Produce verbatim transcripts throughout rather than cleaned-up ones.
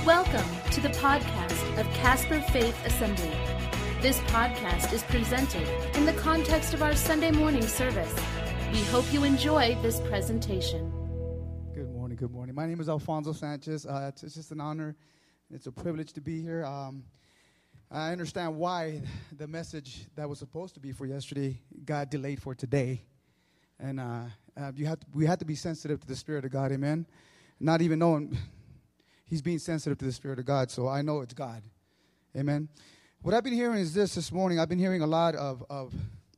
Welcome to the podcast of Casper Faith Assembly. This podcast is presented in the context of our Sunday morning service. We hope you enjoy this presentation. Good morning, good morning. My name is Alfonso Sanchez. Uh, it's, it's just an honor. It's a privilege to be here. Um, I understand why the message that was supposed to be for yesterday got delayed for today. And uh, uh, you have to, we have to be sensitive to the Spirit of God, amen? Not even knowing he's being sensitive to the Spirit of God, so I know it's God, amen? What I've been hearing is this this morning. I've been hearing a lot of, of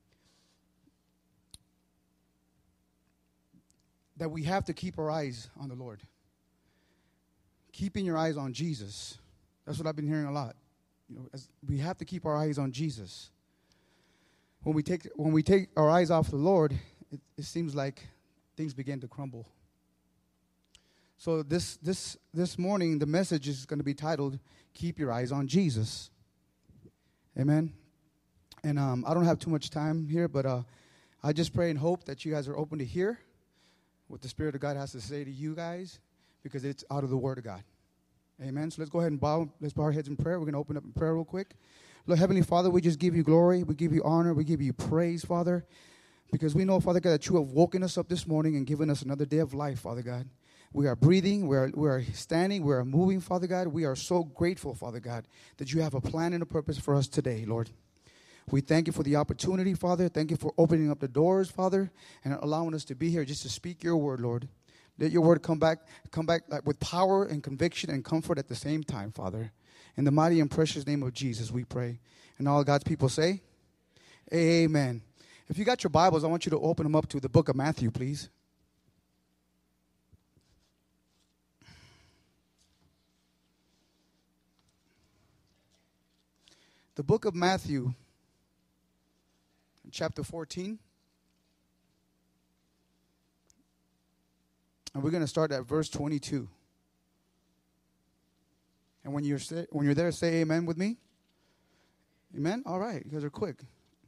that we have to keep our eyes on the Lord. Keeping your eyes on Jesus. That's what I've been hearing a lot. You know, as we have to keep our eyes on Jesus. When we take when we take our eyes off the Lord, it, it seems like things begin to crumble. So this this this morning, the message is going to be titled, "Keep Your Eyes on Jesus." Amen. And um, I don't have too much time here, but uh, I just pray and hope that you guys are open to hear what the Spirit of God has to say to you guys, because it's out of the Word of God. Amen. So let's go ahead and bow. Let's bow our heads in prayer. We're going to open up in prayer real quick. Lord, Heavenly Father, we just give you glory. We give you honor. We give you praise, Father, because we know, Father God, that you have woken us up this morning and given us another day of life, Father God. We are breathing. We are, we are standing. We are moving, Father God. We are so grateful, Father God, that you have a plan and a purpose for us today, Lord. We thank you for the opportunity, Father. Thank you for opening up the doors, Father, and allowing us to be here just to speak your word, Lord. Let your word come back, come back like with power and conviction and comfort at the same time, Father. In the mighty and precious name of Jesus, we pray. And all God's people say, amen. If you got your Bibles, I want you to open them up to the book of Matthew, please. The book of Matthew, chapter fourteen. And we're going to start at verse twenty-two. And when you're say, when you're there, say amen with me. Amen? All right, you guys are quick.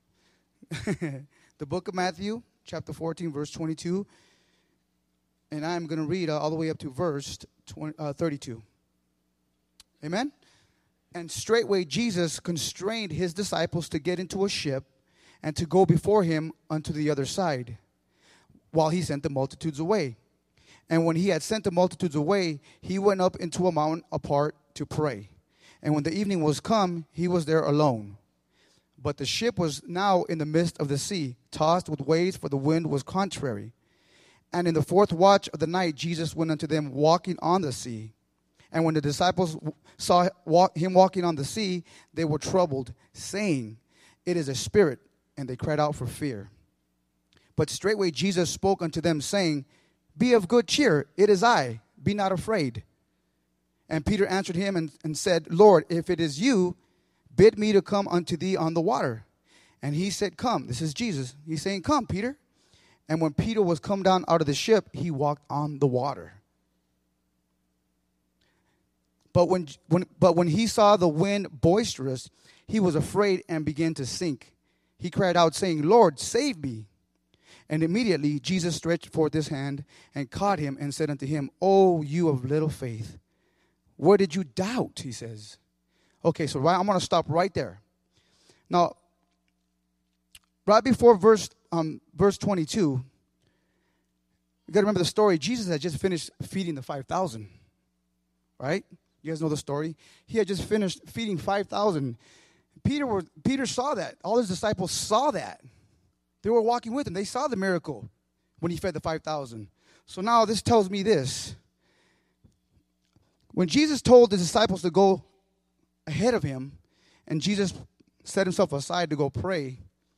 The book of Matthew, chapter fourteen, verse twenty-two. And I'm going to read uh, all the way up to verse twenty, uh, thirty-two. Amen? And straightway Jesus constrained his disciples to get into a ship and to go before him unto the other side, while he sent the multitudes away. And when he had sent the multitudes away, he went up into a mountain apart to pray. And when the evening was come, he was there alone. But the ship was now in the midst of the sea, tossed with waves, for the wind was contrary. And in the fourth watch of the night, Jesus went unto them walking on the sea. And when the disciples saw him walking on the sea, they were troubled, saying, "It is a spirit," and they cried out for fear. But straightway Jesus spoke unto them, saying, "Be of good cheer, it is I, be not afraid." And Peter answered him and, and said, "Lord, if it is you, bid me to come unto thee on the water." And he said, "Come." This is Jesus. He's saying, "Come, Peter." And when Peter was come down out of the ship, he walked on the water. But when, when, but when he saw the wind boisterous, he was afraid and began to sink. He cried out, saying, "Lord, save me." And immediately Jesus stretched forth his hand and caught him and said unto him, "O you of little faith, where did you doubt?" He says. Okay, so right, I'm going to stop right there. Now, right before verse um, verse twenty-two, you got to remember the story. Jesus had just finished feeding the five thousand, right? You guys know the story. He had just finished feeding five thousand. Peter were, Peter saw that. All his disciples saw that. They were walking with him. They saw the miracle when he fed the five thousand. So now this tells me this. When Jesus told the disciples to go ahead of him, and Jesus set himself aside to go pray,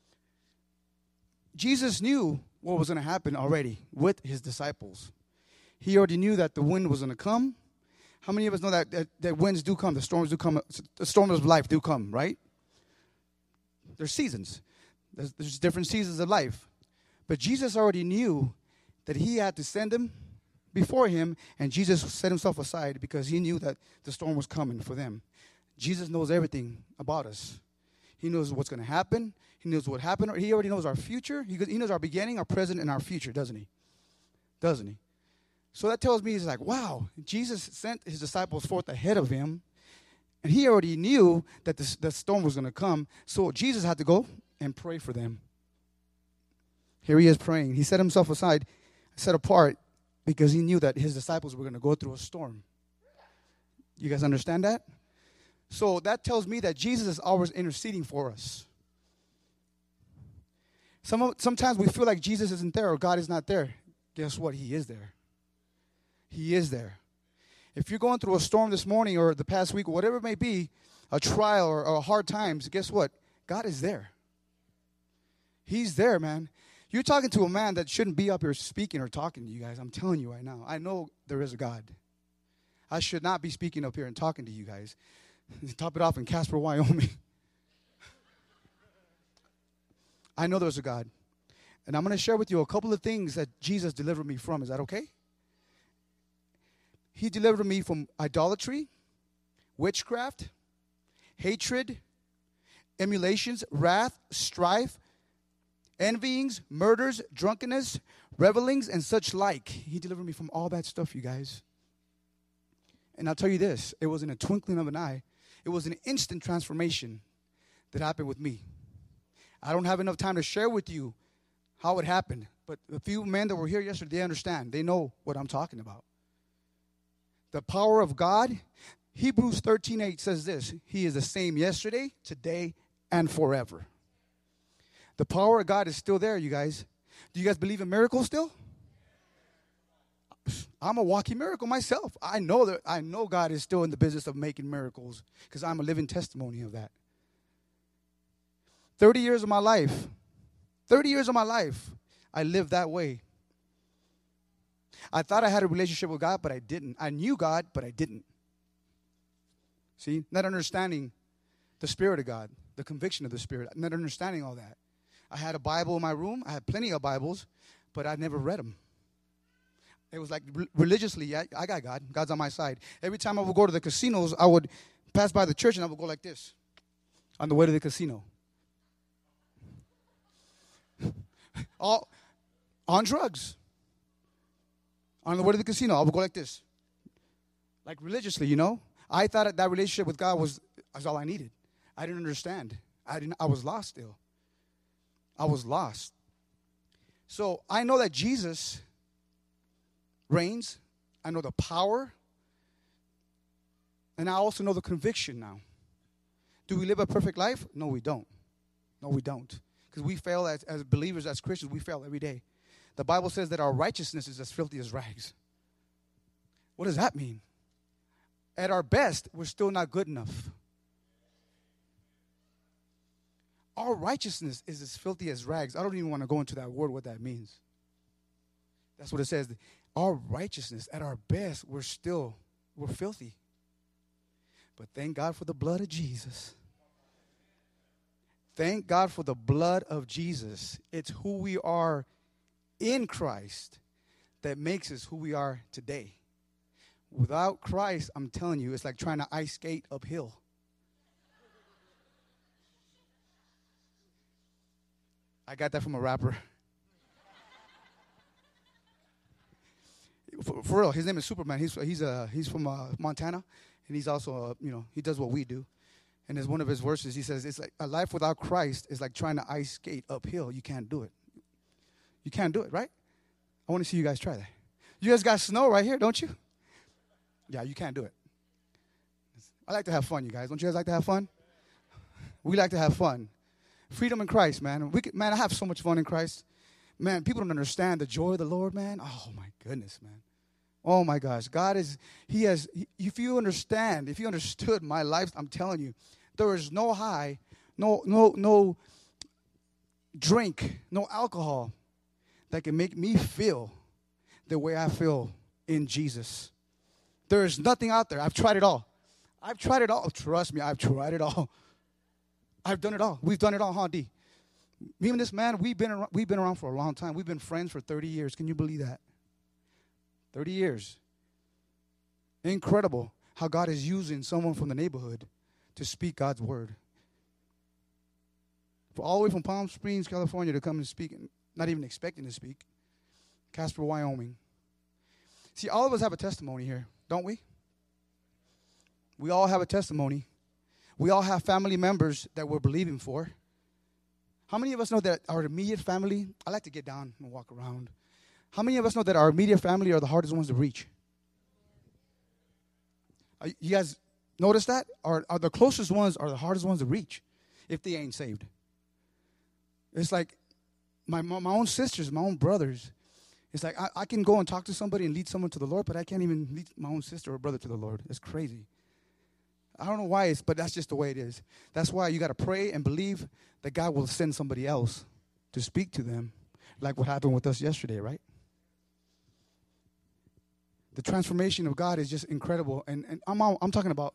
Jesus knew what was going to happen already with his disciples. He already knew that the wind was going to come. How many of us know that, that, that winds do come, the storms do come, the storms of life do come, right? There's seasons. There's, there's different seasons of life. But Jesus already knew that he had to send them before him, and Jesus set himself aside because he knew that the storm was coming for them. Jesus knows everything about us. He knows what's going to happen. He knows what happened. He already knows our future. He, he knows our beginning, our present, and our future, doesn't he? Doesn't he? So that tells me he's like, wow, Jesus sent his disciples forth ahead of him, and he already knew that the, the storm was going to come, so Jesus had to go and pray for them. Here he is praying. He set himself aside, set apart, because he knew that his disciples were going to go through a storm. You guys understand that? So that tells me that Jesus is always interceding for us. Some, sometimes we feel like Jesus isn't there or God is not there. Guess what? He is there. He is there. If you're going through a storm this morning or the past week or whatever it may be, a trial or, or hard times, guess what? God is there. He's there, man. You're talking to a man that shouldn't be up here speaking or talking to you guys. I'm telling you right now. I know there is a God. I should not be speaking up here and talking to you guys. Top it off in Casper, Wyoming. I know there's a God. And I'm going to share with you a couple of things that Jesus delivered me from. Is that okay? He delivered me from idolatry, witchcraft, hatred, emulations, wrath, strife, envyings, murders, drunkenness, revelings, and such like. He delivered me from all that stuff, you guys. And I'll tell you this, it was in a twinkling of an eye. It was an instant transformation that happened with me. I don't have enough time to share with you how it happened, but the few men that were here yesterday, they understand. They know what I'm talking about. The power of God, Hebrews thirteen eight says this, he is the same yesterday, today, and forever. The power of God is still there, you guys. Do you guys believe in miracles still? I'm a walking miracle myself. I know that I know God is still in the business of making miracles because I'm a living testimony of that. thirty years of my life, thirty years of my life, I lived that way. I thought I had a relationship with God, but I didn't. I knew God, but I didn't. See, not understanding the Spirit of God, the conviction of the Spirit, not understanding all that. I had a Bible in my room. I had plenty of Bibles, but I never read them. It was like re- religiously, I, I got God. God's on my side. Every time I would go to the casinos, I would pass by the church and I would go like this on the way to the casino. All on drugs. On the way to the casino, I would go like this. Like religiously, you know. I thought that, that relationship with God was, was all I needed. I didn't understand. I didn't. I was lost still. I was lost. So I know that Jesus reigns. I know the power. And I also know the conviction now. Do we live a perfect life? No, we don't. No, we don't. Because we fail as, as believers, as Christians, we fail every day. The Bible says that our righteousness is as filthy as rags. What does that mean? At our best, we're still not good enough. Our righteousness is as filthy as rags. I don't even want to go into that word, what that means. That's what it says. Our righteousness, at our best, we're still, we're filthy. But thank God for the blood of Jesus. Thank God for the blood of Jesus. It's who we are in Christ that makes us who we are today. Without Christ, I'm telling you, it's like trying to ice skate uphill. I got that from a rapper. For, for real, his name is Superman. He's he's uh he's from uh, Montana, and he's also uh, you know he does what we do. And as one of his verses, he says, "It's like a life without Christ is like trying to ice skate uphill. You can't do it. You can't do it, right? I want to see you guys try that. You guys got snow right here, don't you? Yeah, you can't do it. I like to have fun, you guys. Don't you guys like to have fun? We like to have fun. Freedom in Christ, man. We could, man, I have so much fun in Christ. Man, people don't understand the joy of the Lord, man. Oh, my goodness, man. Oh, my gosh. God is, he has, he, if you understand, if you understood my life, I'm telling you, there is no high, no, no, no drink, no alcohol that can make me feel the way I feel in Jesus. There is nothing out there. I've tried it all. I've tried it all. Trust me, I've tried it all. I've done it all. We've done it all, huh, D? Me and this man, we've been around, we've been around for a long time. We've been friends for thirty years. Can you believe that? thirty years. Incredible how God is using someone from the neighborhood to speak God's word. For all the way from Palm Springs, California to come and speak, not even expecting to speak. Casper, Wyoming. See, all of us have a testimony here, don't we? We all have a testimony. We all have family members that we're believing for. How many of us know that our immediate family, I like to get down and walk around. How many of us know that our immediate family are the hardest ones to reach? Are you guys notice that? Are, are the closest ones are the hardest ones to reach if they ain't saved? It's like my, my own sisters, my own brothers. It's like I, I can go and talk to somebody and lead someone to the Lord, but I can't even lead my own sister or brother to the Lord. It's crazy. I don't know why, it's, but that's just the way it is. That's why you got to pray and believe that God will send somebody else to speak to them, like what happened with us yesterday, right? The transformation of God is just incredible. And, and I'm, I'm talking about,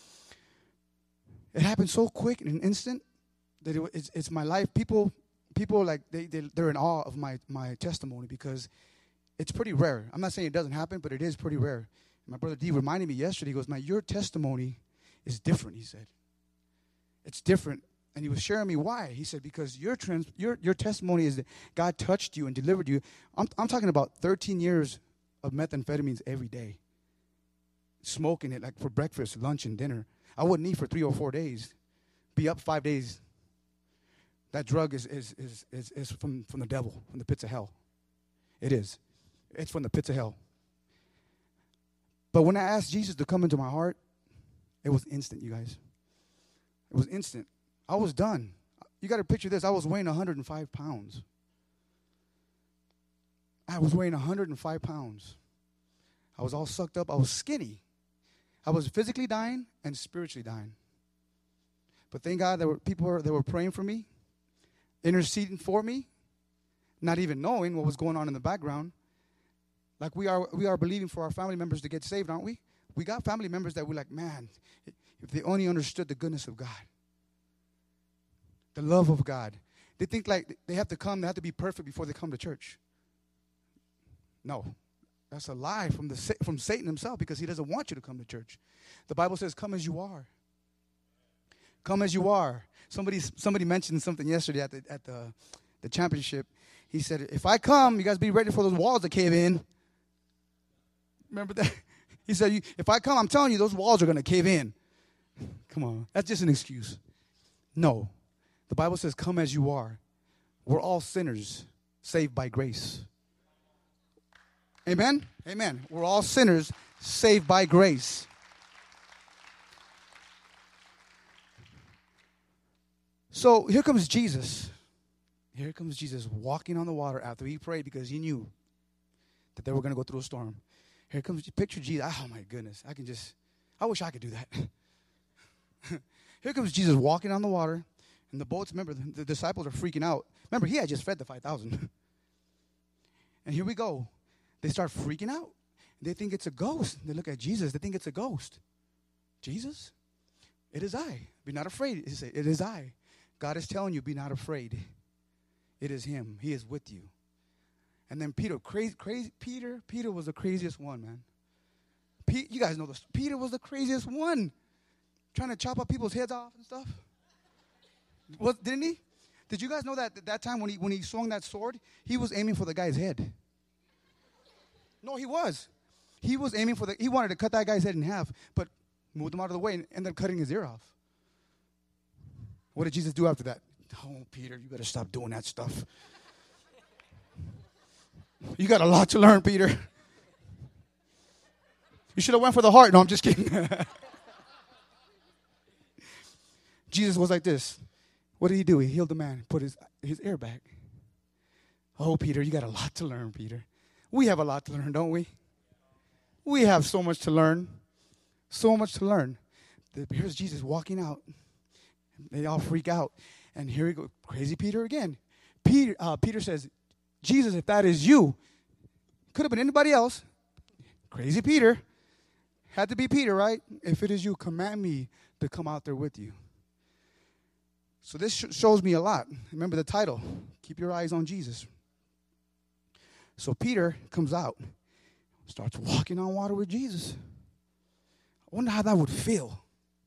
it happened so quick in an instant that it, it's, it's my life. People, people like, they, they, they're in awe of my, my testimony because it's pretty rare. I'm not saying it doesn't happen, but it is pretty rare. My brother D reminded me yesterday, he goes, man, your testimony is different, he said. It's different. And he was sharing me why. He said, because your trans, your your testimony is that God touched you and delivered you. I'm I'm talking about thirteen years of methamphetamines every day. Smoking it like for breakfast, lunch, and dinner. I wouldn't eat for three or four days. Be up five days. That drug is is is is, is from, from the devil, from the pits of hell. It is. It's from the pits of hell. But when I asked Jesus to come into my heart, it was instant, you guys. It was instant. I was done. You got to picture this. I was weighing one hundred five pounds. I was weighing one hundred five pounds. I was all sucked up. I was skinny. I was physically dying and spiritually dying. But thank God there were people were, that were praying for me, interceding for me, not even knowing what was going on in the background. Like we are, we are believing for our family members to get saved, aren't we? We got family members that we're like, man, if they only understood the goodness of God, the love of God. They think like they have to come, they have to be perfect before they come to church. No, that's a lie from the from Satan himself because he doesn't want you to come to church. The Bible says, come as you are. Come as you are. Somebody somebody mentioned something yesterday at the at the, the championship. He said, if I come, you guys be ready for those walls to cave in. Remember that? He said, if I come, I'm telling you, those walls are going to cave in. Come on. That's just an excuse. No. The Bible says, come as you are. We're all sinners saved by grace. Amen? Amen. We're all sinners saved by grace. So here comes Jesus. Here comes Jesus walking on the water after he prayed because he knew that they were going to go through a storm. Here comes, picture Jesus. Oh, my goodness. I can just, I wish I could do that. Here comes Jesus walking on the water. And the boats, remember, the, the disciples are freaking out. Remember, he had just fed the five thousand. And here we go. They start freaking out. They think it's a ghost. They look at Jesus. They think it's a ghost. Jesus, it is I. Be not afraid. He said, it is I. God is telling you, be not afraid. It is him. He is with you. And then Peter, crazy, crazy, Peter, Peter was the craziest one, man. Pe- you guys know this. Peter was the craziest one. Trying to chop up people's heads off and stuff. Was, didn't he? Did you guys know that at that time when he when he swung that sword, he was aiming for the guy's head? No, he was. He was aiming for the, he wanted to cut that guy's head in half, but moved him out of the way and ended up cutting his ear off. What did Jesus do after that? Oh, Peter, you better stop doing that stuff. You got a lot to learn, Peter. You should have went for the heart. No, I'm just kidding. Jesus was like this. What did he do? He healed the man, put his, his ear back. Oh, Peter, you got a lot to learn, Peter. We have a lot to learn, don't we? We have so much to learn. So much to learn. Here's Jesus walking out. They all freak out. And here we go. Crazy Peter again. Peter, uh, Peter says, Jesus, if that is you, could have been anybody else. Crazy Peter. Had to be Peter, right? If it is you, command me to come out there with you. So this sh- shows me a lot. Remember the title, Keep Your Eyes on Jesus. So Peter comes out, starts walking on water with Jesus. I wonder how that would feel.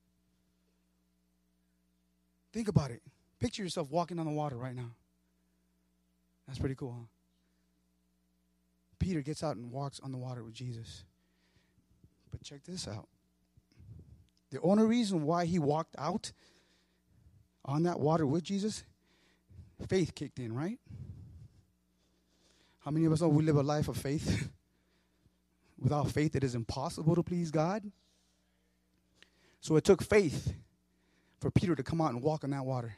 Think about it. Picture yourself walking on the water right now. That's pretty cool, huh? Peter gets out and walks on the water with Jesus. But check this out. The only reason why he walked out on that water with Jesus, faith kicked in, right? How many of us know we live a life of faith? Without faith, it is impossible to please God. So it took faith for Peter to come out and walk on that water.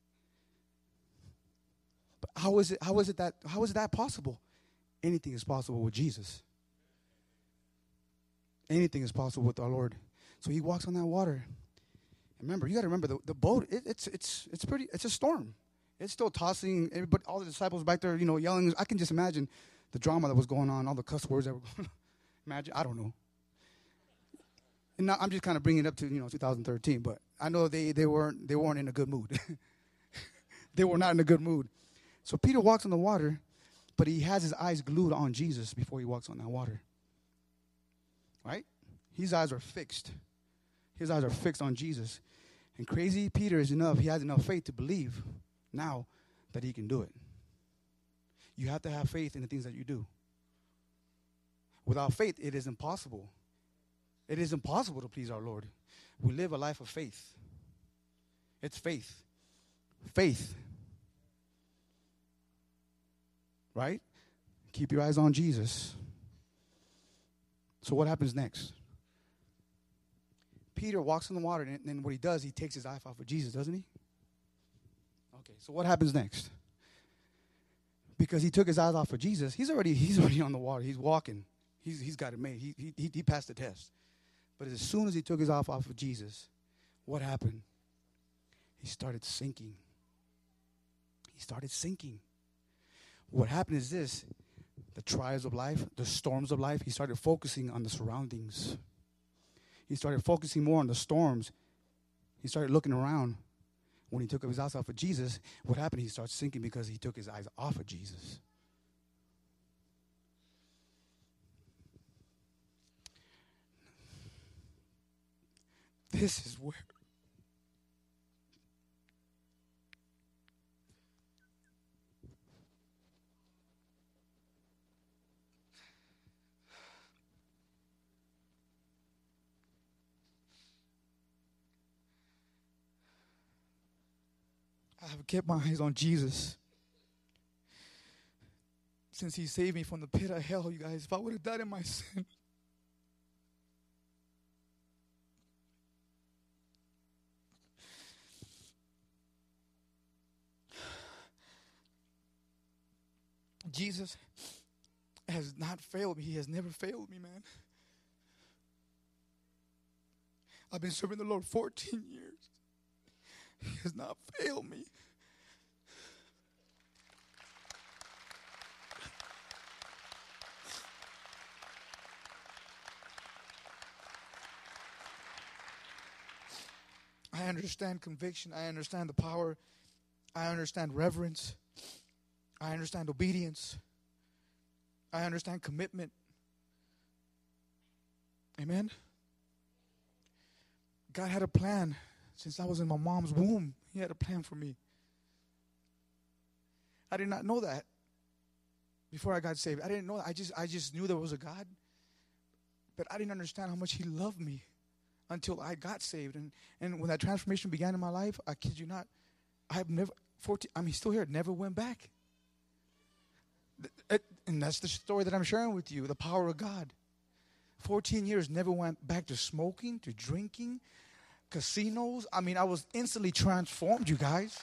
But how is it, how is it that, how is that possible? Anything is possible with Jesus. Anything is possible with our Lord. So he walks on that water. Remember, you got to remember the, the boat. It, it's it's it's pretty. It's a storm. It's still tossing. Everybody, all the disciples back there, you know, yelling. I can just imagine the drama that was going on, all the cuss words that were going on. Imagine. I don't know. And now, I'm just kind of bringing it up to you know two thousand thirteen, but I know they they weren't they weren't in a good mood. They were not in a good mood. So Peter walks on the water, but he has his eyes glued on Jesus before he walks on that water. Right? His eyes are fixed. His eyes are fixed on Jesus. And crazy Peter is enough. He has enough faith to believe now that he can do it. You have to have faith in the things that you do. Without faith, it is impossible. It is impossible to please our Lord. We live a life of faith. It's faith. Faith. Right? Keep your eyes on Jesus. So what happens next? Peter walks in the water, and then what he does, he takes his eye off of Jesus, doesn't he? Okay, so what happens next? Because he took his eyes off of Jesus, he's already he's already on the water. He's walking. He's he's got it made. He he he passed the test. But as soon as he took his eyes off of Jesus, what happened? He started sinking. He started sinking. What happened is this: the trials of life, the storms of life. He started focusing on the surroundings. He started focusing more on the storms. He started looking around. When he took his eyes off of Jesus, what happened? He started sinking because he took his eyes off of Jesus. This is where I have kept my eyes on Jesus. Since he saved me from the pit of hell, you guys, if I would have died in my sin, Jesus has not failed me. He has never failed me, man. I've been serving the Lord fourteen years. He has not failed me. I understand conviction. I understand the power. I understand reverence. I understand obedience. I understand commitment. Amen? God had a plan. Since I was in my mom's womb, he had a plan for me. I did not know that before I got saved. I didn't know that. I just, I just knew there was a God. But I didn't understand how much he loved me until I got saved. And, and when that transformation began in my life, I kid you not, I've never, fourteen, I mean, still here, never went back. And that's the story that I'm sharing with you, the power of God. fourteen years, never went back to smoking, to drinking, casinos. I mean, I was instantly transformed, you guys.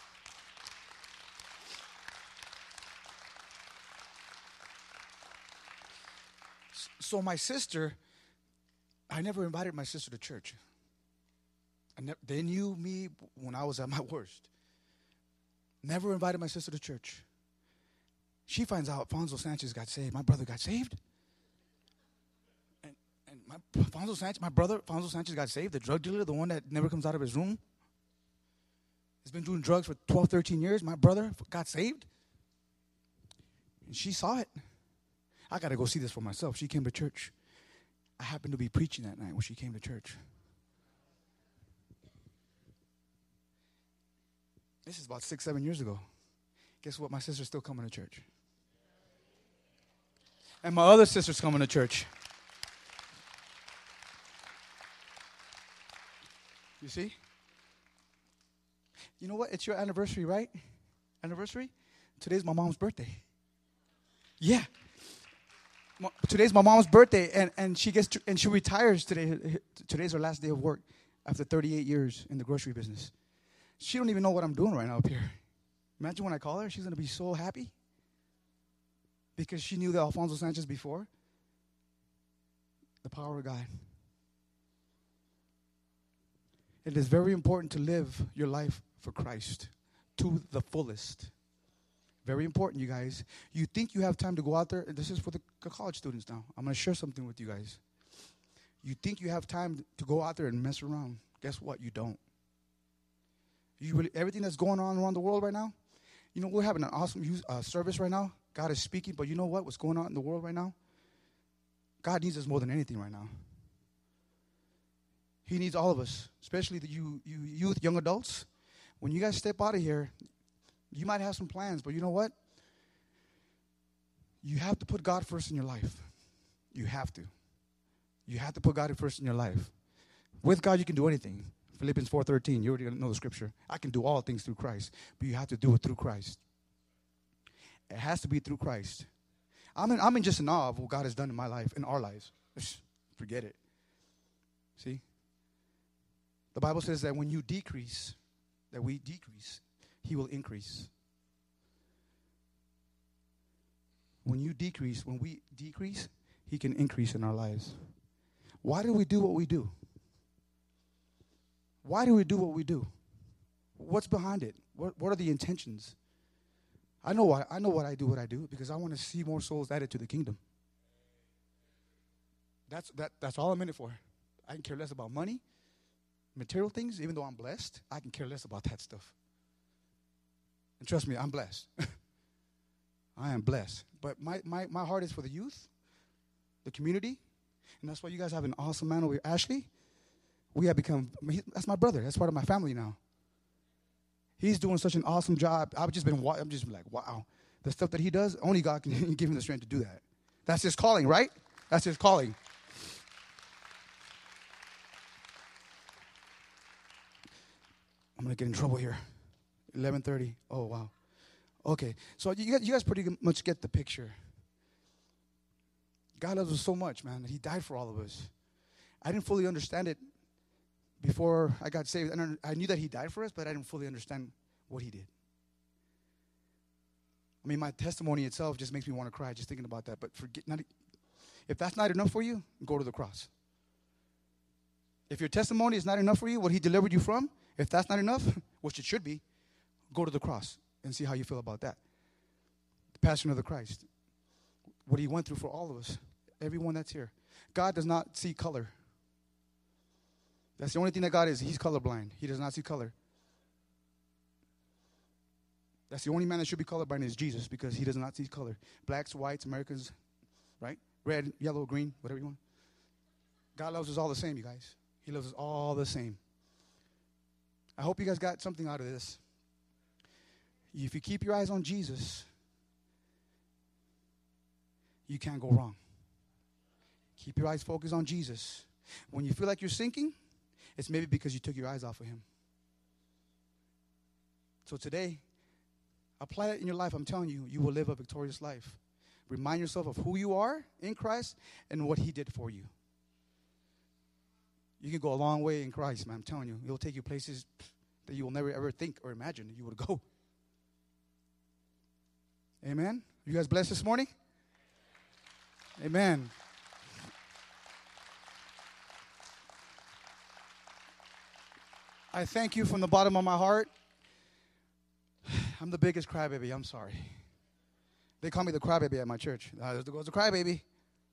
So my sister, I never invited my sister to church. I ne- they knew me when I was at my worst. Never invited my sister to church. She finds out Fonzo Sanchez got saved. My brother got saved. And, and my Fonzo Sanchez, my brother, Fonzo Sanchez got saved. The drug dealer, the one that never comes out of his room. He's been doing drugs for twelve, thirteen years. My brother got saved. And she saw it. I got to go see this for myself. She came to church. I happened to be preaching that night when she came to church. This is about six, seven years ago. Guess what? My sister's still coming to church. And my other sister's coming to church. You see? You know what? It's your anniversary, right? Anniversary? Today's my mom's birthday. Yeah. Today's my mom's birthday, and, and she gets to, and she retires today. Today's her last day of work after thirty-eight years in the grocery business. She don't even know what I'm doing right now up here. Imagine when I call her, she's going to be so happy because she knew the Alfonso Sanchez before. The power of God. It is very important to live your life for Christ to the fullest. Very important, you guys. You think you have time to go out there. This is for the college students now. I'm going to share something with you guys. You think you have time to go out there and mess around. Guess what? You don't. You really, everything that's going on around the world right now, you know, we're having an awesome use, uh, service right now. God is speaking, but you know what? What's going on in the world right now? God needs us more than anything right now. He needs all of us, especially the you, you youth, young adults. When you guys step out of here, you might have some plans, but you know what? You have to put God first in your life. You have to. You have to put God first in your life. With God, you can do anything. Philippians four thirteen, you already know the scripture. I can do all things through Christ, but you have to do it through Christ. It has to be through Christ. I'm in, I'm in just in awe of what God has done in my life, in our lives. Forget it. See? The Bible says that when you decrease, that we decrease, He will increase. When you decrease, when we decrease, He can increase in our lives. Why do we do what we do? Why do we do what we do? What's behind it? What, what are the intentions? I know why. I know what I do. What I do because I want to see more souls added to the kingdom. That's that. That's all I'm in it for. I can care less about money, material things. Even though I'm blessed, I can care less about that stuff. And trust me, I'm blessed. I am blessed. But my, my, my heart is for the youth, the community, and that's why you guys have an awesome man over here, Ashley. We have become, he, that's my brother. That's part of my family now. He's doing such an awesome job. I've just been, I'm just like, wow. The stuff that he does, only God can give him the strength to do that. That's his calling, right? That's his calling. I'm going to get in trouble here. eleven thirty. Oh, wow. Okay. So you guys, you guys pretty much get the picture. God loves us so much, man, that He died for all of us. I didn't fully understand it before I got saved. I knew that He died for us, but I didn't fully understand what He did. I mean, my testimony itself just makes me want to cry just thinking about that. But forget not, if that's not enough for you, go to the cross. If your testimony is not enough for you, what He delivered you from, if that's not enough, which it should be, go to the cross and see how you feel about that. The Passion of the Christ. What He went through for all of us. Everyone that's here. God does not see color. That's the only thing that God is. He's colorblind. He does not see color. That's the only man that should be colorblind is Jesus because He does not see color. Blacks, whites, Americans, right? Red, yellow, green, whatever you want. God loves us all the same, you guys. He loves us all the same. I hope you guys got something out of this. If you keep your eyes on Jesus, you can't go wrong. Keep your eyes focused on Jesus. When you feel like you're sinking, it's maybe because you took your eyes off of Him. So today, apply that in your life. I'm telling you, you will live a victorious life. Remind yourself of who you are in Christ and what He did for you. You can go a long way in Christ, man. I'm telling you. He'll take you places that you will never, ever think or imagine that you would go. Amen? You guys blessed this morning? Amen. I thank you from the bottom of my heart. I'm the biggest crybaby. I'm sorry. They call me the crybaby at my church. Uh, there goes the crybaby.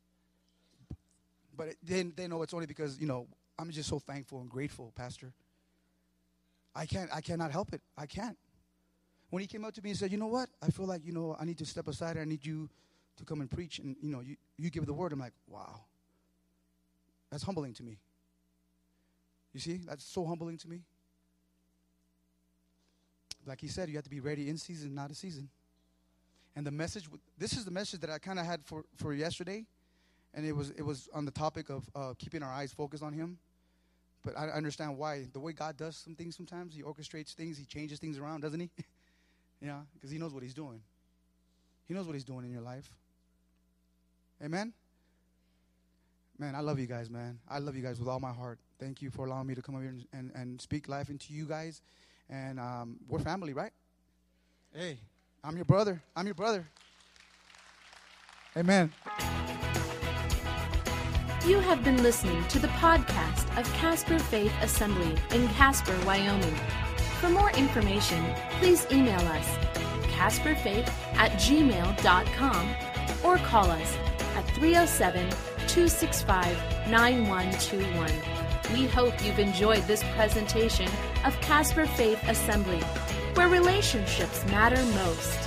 But it, they, they know it's only because, you know, I'm just so thankful and grateful, Pastor. I can't, I cannot help it. I can't. When he came up to me and said, you know what? I feel like, you know, I need to step aside. I need you to come and preach. And, you know, you, you give the word. I'm like, wow. That's humbling to me. You see? That's so humbling to me. Like he said, you have to be ready in season, not a season. And the message, this is the message that I kind of had for, for yesterday. And it was it was on the topic of uh, keeping our eyes focused on him. But I understand why. The way God does some things sometimes, he orchestrates things, he changes things around, doesn't he? Yeah, because he knows what he's doing. He knows what he's doing in your life. Amen? Man, I love you guys, man. I love you guys with all my heart. Thank you for allowing me to come over here and, and, and speak life into you guys. And um, we're family, right? Hey, I'm your brother. I'm your brother. Amen. You have been listening to the podcast of Casper Faith Assembly in Casper, Wyoming. For more information, please email us, casper faith at gmail dot com, or call us at three oh seven, two six five, nine one two one. We hope you've enjoyed this presentation of Casper Faith Assembly, where relationships matter most.